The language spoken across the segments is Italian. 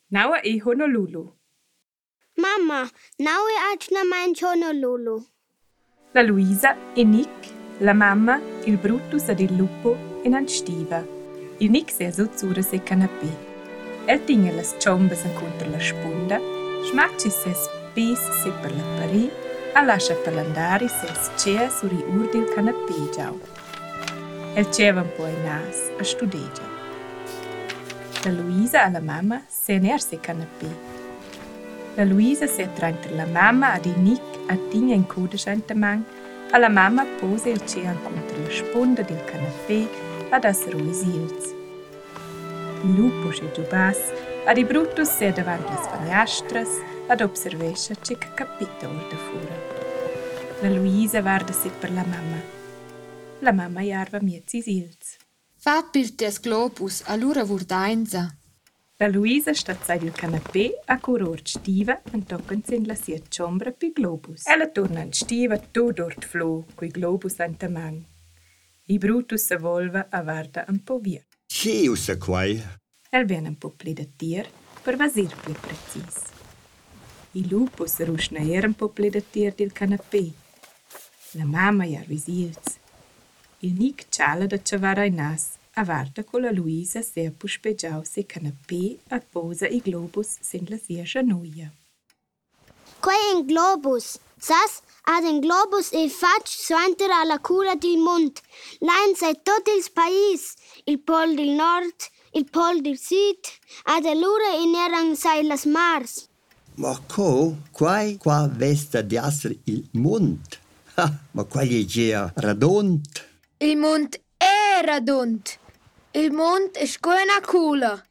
Naua e Honolulu. Mamma, now è aggiornamento Honolulu. La Luisa e Nick, la mamma, il Brutus ed il lupo in an stiva. Il Nick si è sozzura se canapé. El tinge las ciombas incontra la spunda, smacci ses pes se per la pari, a lascia per l'andare ses cea suri ur del canapé giau. El ceva un po' ai nas a studegia. La Luisa e la mamma se ner se canapé. La Luisa si attrainta la mamma ad il Nick a tinga in coda gente man, a la mamma pose il cea contro la sponda del canapé ad essere usilz. Il lupo si giubas, ad i Brutus si davanti le finestre ad observesce che capita or da fuori. La Luisa guarda si per la mamma. La mamma jarva miez isilz. Fa per tes globus, allora vurdainza. La Luisa sta sai il canapé a curor stiva e toccans in la sia ciombra pi globus. Ella torna in stiva tu dort flo, coi globus in ta man. I Brutus se volva a guarda un po' via. Che usa quai? El viene un po' pli da tir per vasir pli precis. I lupo se rusna un po' pli da tir del canapé. La mamma jar visilz. Il Nick ciala da cevara in nas. A guarda con la Luisa si è puspeggiau se canapé a posa i globus sin la sia genoia. Qua è un globus. Sas ad un globus e fac suenter alla cura del mond. Lain sei tot il país, il pol del nord, il pol del sud, ad allora in eran sai las mars. Ma quai qua vesta di essere il mond. Ma quai è già radont. Il mond è radont. Il mond è scoena cula.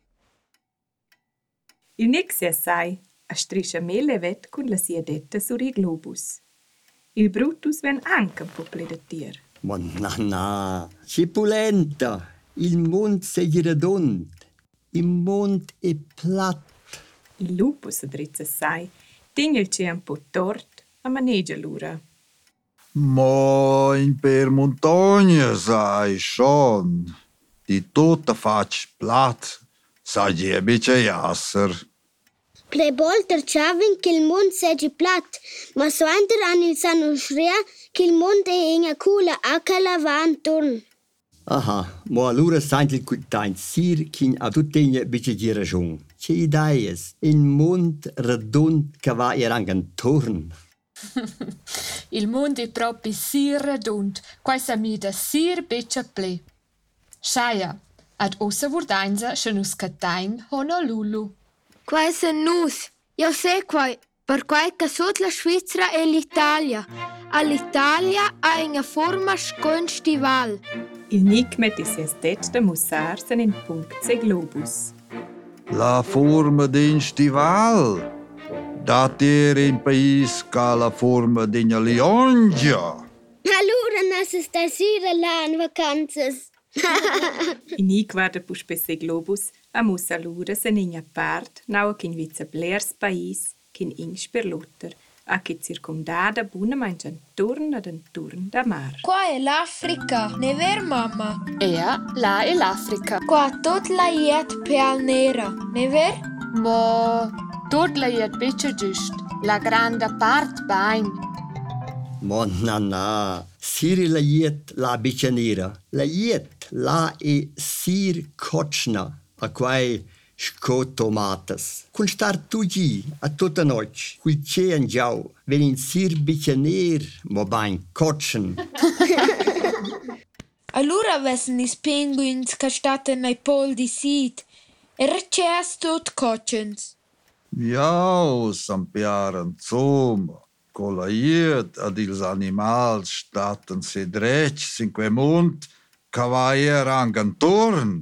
Il Nick si assai a striscia mele vet con la sia detta sur i globus. Il Brutus ven anche un po' pli da tir. Ma na, c'è polenta. Il mond sei radont. Il mond è plat. Il lupo si drizza assai, tinge il cia un po' tort a maneggia l'ura. Ma in per montagna sai schon. Die tota fac plat. Sai je bice jasser. Prebolter chavin che il mond sei plat, ma suenter an il sano schrea che il mond è in cula a calavanturn. Aha, ma allora sent il cutain sir kin a tutte bice di ragion. C'è ideias. Il mond radont che va erangan torn. Il mondo è proprio si radont, quai sa mi da sir beccia ple. Schaia, ad ossa vurdainza se nus catain Honolulu. Quai sa nus, io sé quai, per quai che sot la Svizzera e l'Italia. All'Italia ha una forma scon stival. Il Nick mette si estet da mussarsen in punct se globus. La forma d'un stival. Dat in país ca la forma d'una liongia. Allora nas stasera là in vacanzas. Il Nick guarda puspe se globus a mussa l'ura se n'igna part, naua kin vizza blers país, kin ings per lutter, a che circumdada buna mangian turn ad un turn da mar. Qua è l'Africa, ne ver mamma? Ea, là è l'Africa. Qua tot la iet peal nera, ne ver? Ma tot la iet beccia giust. La grande part bain. Ma na, sir la iet la bice nera. La iet la e sir kotschna, a quai scotomatas. Kun star tugi a tutta noc, quil cean giau, venin sir bice ner, ma bain kotschen. Allora vessen is penguins che staten ai pol di sit. E receas tot cotchens. Ja, sampiaren zoma. Con la iet ad ils animals staten se drech sin que mund, ca va erangan torn.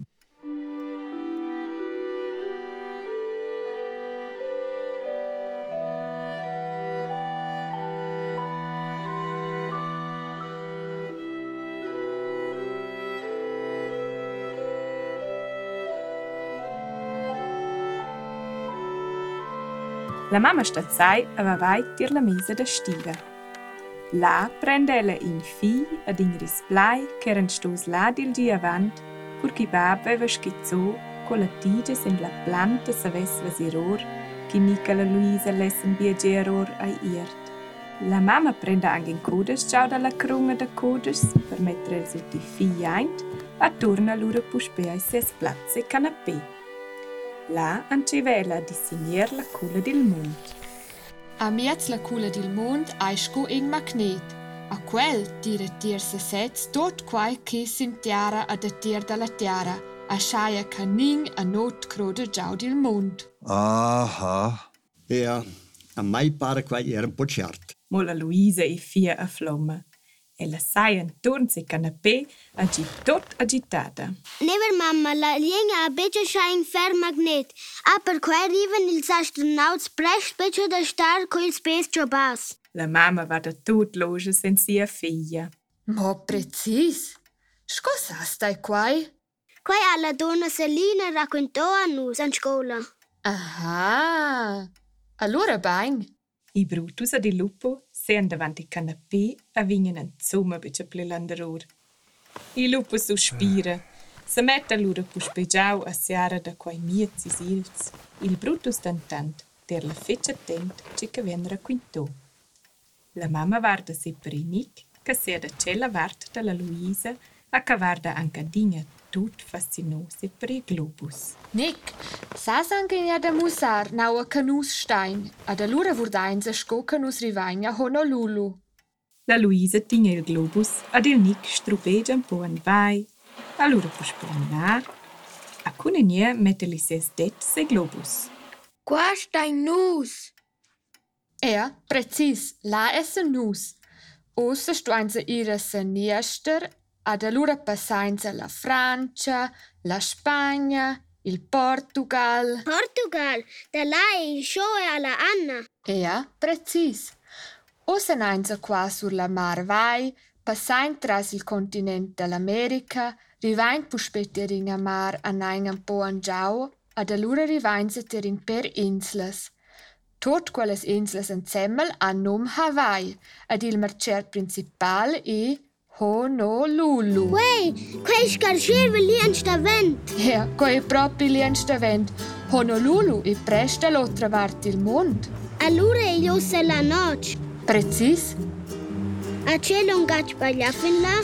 La mamma stazzai aveva vai tir la mesa da stiva. Là prende ella in fi ad in risplai che eran stos là dil dia avant, pur chi bab aveva schizzo con la tige sem la planta saves vasiror, che Nick e la Luisa lessen viaggeror ai iert. La mamma prende anche in codes ciao dalla crunga da codes per mettere il tutti figli aint e torna loro puspe ai ses platze canapé. Là ancevela di signer la culla del mond. A miez la culla del mond aisco in magnet. A quel tira se sets tot quai che sintiara a da tir dalla tiara, a schaia canin a not crode giau del mond. Aha. Ja, a mai pare quai era un po' cert. Mo la Luisa e fia a flomma. E la saia torna se canapé agi tot agitata. Never mamma, la linea a becce schein fer magnet. A per quai arriven ils astronauts prest becce da star co il space jobas. La mamma va da tot loge sen sia figlia. Mo precis. Scosa stai quai? Quai alla donna Selina raccontò a nus an scola. Aha. Allora bain. I Brutus e il lupo sean davanti al canapé e vingono insomma becce plelanderor. Il lupo sospira. Se mette allora puspeggiau a siara da quai miezi sils. Il Brutus tantant, der la fece attent, che vien racquintò. La mamma guarda sempre in Nick, che sia da cella vart dalla Luisa, a che guarda anche Digna tut fascinose per il globus. Nick, sas anche in da musar nau a canus stein, ad allora vordain se sco canus rivain a Honolulu. La Luisa tinha il globus, ad il Nick strubeggia un po' in vai, allora può splanar, a cunenie mette li ses det se globus. Qua stein nus. Ja, precis, la esse nus. Ossa stuain se ira se niester, ad allora passain se la Francia, la Spagna, il Portugal. Portugal, da là il show alla Anna. Ja, precis. Ossa nain se qua sur la mar vai, passain tras il continent dell'America, rivain puspeterin a mar a nain un po' angiau, ad allora rivain se terin per inslas. Tot quelles inslas ensemmel a nom Hawaii, ad il mercer principal e Honolulu. Wey, quei scarcerve lì an stavent. Ja, quei proprio lì an stavent. Honolulu e presta l'altra parte il mond. Allora io se la noce. Precis. A cielo un gaccio bagliafen là?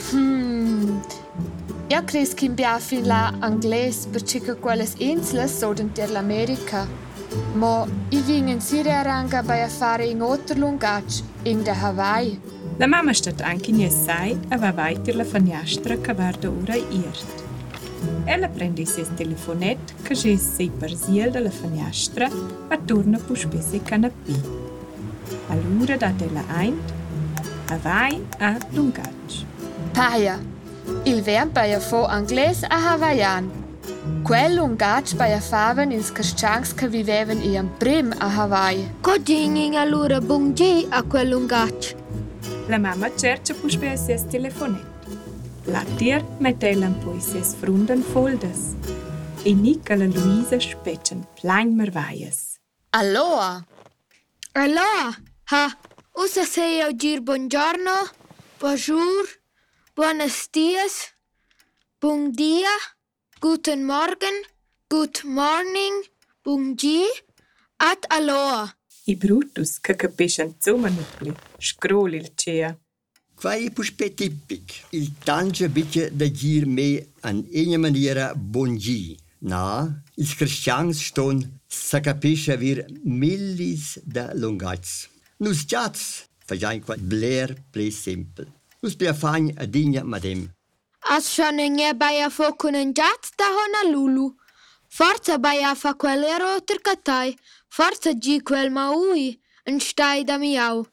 Ja cres che imbiafin la angles perché quelles inslas soden ter l'America. Ma I vingen sire aranga bei a fare in otter lungac in da Hawaii. La mamma stat anche in essai e va weiter la faniastra che guarda ora iert. Ella prende il ses telefonet che sei parziel dalla faniastra e torna puspe se canapé. Allora date la eint, Hawaii a lungac. Paia, il vern bei a fo angles a hawaiian. Quel lungac bei a faven ils cascians che vivevan iam prim a Hawaii. Co dingin allora bungi a quel lungac. La mamma cerca puspe il ses telefonet. La tier mette ella un po' i ses frunden foldes. E Nick e la Luisa speccian plain mervaies. Aloha! Allora, ha, usa sei a dir buongiorno, bonjour, buenos dias, bon dia, guten Morgen, good morning, bungi, at aloha. I Brutus, che capisce insomma nucli, scrolli il cea. Quai puspe tipic. Il tange bitte da dir me an ena maniera bongi. Na, ils cristians ston sa capisce vir millis da lungats. Nus jats, fajain qua blair play simple. Nus bia fagn a digna madem. As schon inge bei a fo con un jazz da Honolulu. Forza bei a fa quelle roter catai, forza gi quel maui, un stai da miau.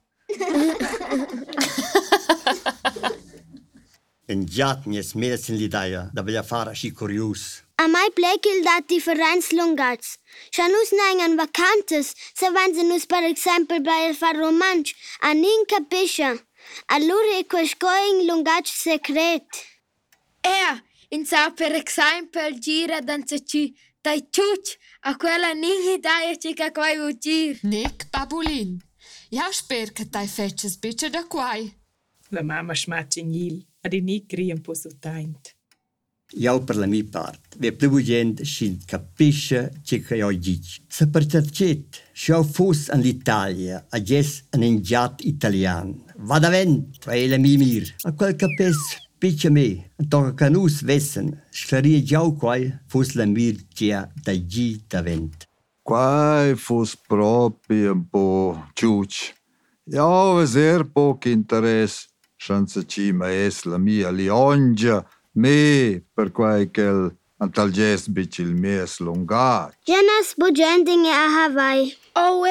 En jat nies medicin l'idea da bia fara schi curius. A mai plekil dat differenz lungats. Scha nus nengan vacantes, se van se nus per exempel bei el far romansch, a nin capisce. Allora e quas going lungats secret. In sa per exempel gira danzaci, dai ciuc, a quella nin idea cica quai ugir. Nick, babulin. Ja sper che tai fetches bitte da quai. La mamma schmatsch in il, ad i Nick ri un po' sottaint. Io per la mia parte, vi più gente si capisce ciò che io dico. Se per te, se io fossi all'Italia, agesse un ingiato italiano, vado avanti, è la mia mira. A quel capisce, piccia me, anche che noi wissen, sarebbe già qua, fosse la mia tia da G davanti. Quai fosse proprio un po' ciuccio. Io ho sehr poco interesse, senza ci ma la mia liongia, me per quai che antal ges bic il mies lungac. Janas bugendinge a Hawaii. Oh,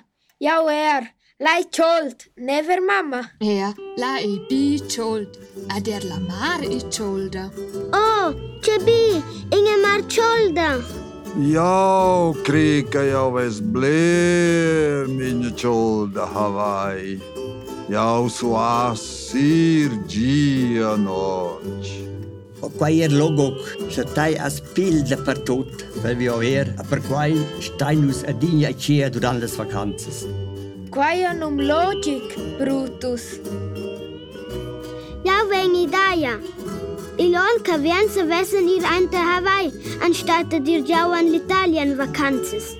lei schuld, never mamma. La è bi schuld, ad la mar è schulda. Oh, Cebi, inge marciolda. Io credo che io ves bler mine ciol da Hawaii. Io so sir gia noc. Quai logo, se tai a spil dappertut, weil wir auch per quai steinus a digna a cia durant les vacanzas. Quai è un logic, Brutus. Ja, wegen Idea. Ilon cavienza vessen ir ante Hawaii, anstatt dir jau an l'Italien vacanzas.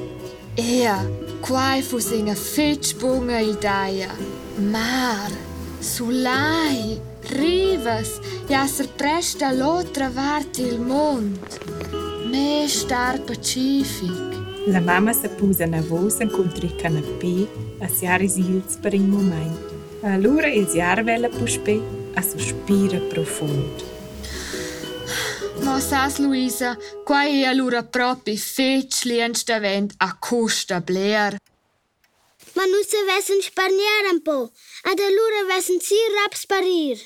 Quai fosse una fetchbunga idea. Mar, sulai, rivas, jasser presta l'altra parte il mondo. Me star Pacific. La mamma si pusa na voce contro il canapè a siare sils per un momento. Allora il siarvella puspe a sospira profondo. Ma sas Luisa, quai è allora proprio fetch lienstavent a costa bler. Ma nu se vessen sparnier un po', ad allora vessen si rap sparir.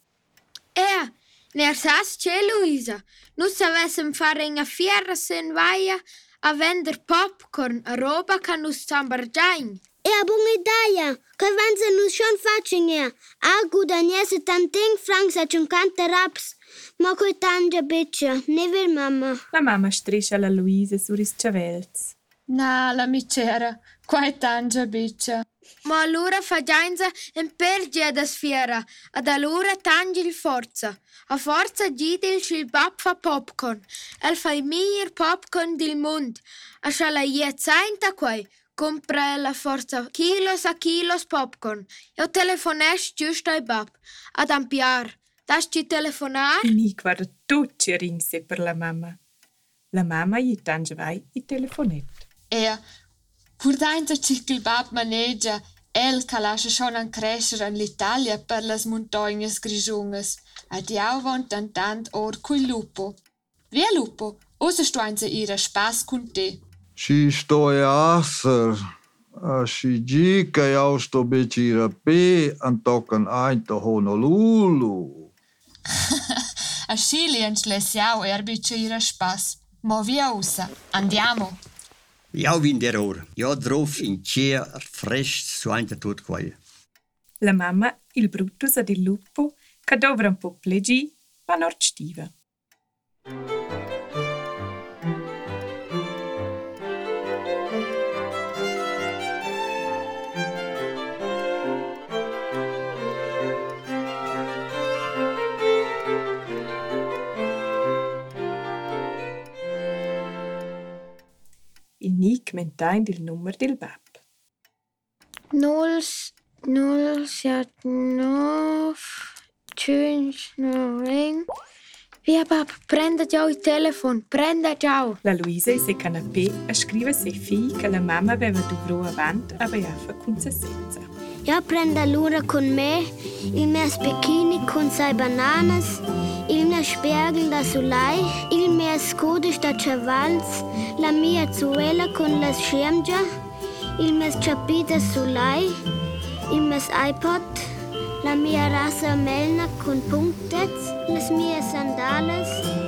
Ner sas c'è Luisa. Nu savessem fare una fiera sen vaia a vender popcorn, a roba che nu sambargiain. E a bunga idea, che vense nu schon facin a gudagnese tanting francs a 50 raps. Ma coi tangia bitcha, never mamma. La mamma striscia la Luisa sur is ciavels. Na, la micera, quai tangia biccia. Ma allora fagianza in pergia da sfiera, ad allora tangi il forza. A forza gidil il bab fa popcorn. El fa i miglior popcorn del mondo. A sciala iezzainta quai, compra la forza kilos a kilos popcorn. Io telefonesch giusto ai bab. Ad ampiar. Das ci telefonar? Nick guarda tutti ringse per la mamma. La mamma gli tange vai i telefonet. Pur dainza il bab maneggia, el ca lascia schon an crescer in l'Italia per las montagnas grigiungas. Adiau von tant or cui lupo. Via lupo, osa stuanza ira spas con te. Si sto asser, si gica io sto becira pe antocan ainta Honolulu. A Sciliens lesiau erbice ira spas. Mo via usa, andiamo. Io vin der ora. Io drov in cia fresh su ante tot quai. La mamma, il Brutus ed il lupo, che dovra un po' plegi, va nord stiva. Il Nick mentain il numero del bab. 079 5 Via bab, prenda già il telefono, prenda già. La Luisa e canapè a scrive sei figli che la mamma aveva dovuto avanti a Baiaffa con se senza. Io prendo allora con me il mio specchini con sei bananas, il mio spiegel da sulai, il mio scudo da chavals, la mia zuela con la schermja, il mio chapita sulai, il mio iPod, la mia rasa melna con punktets, las mie sandales,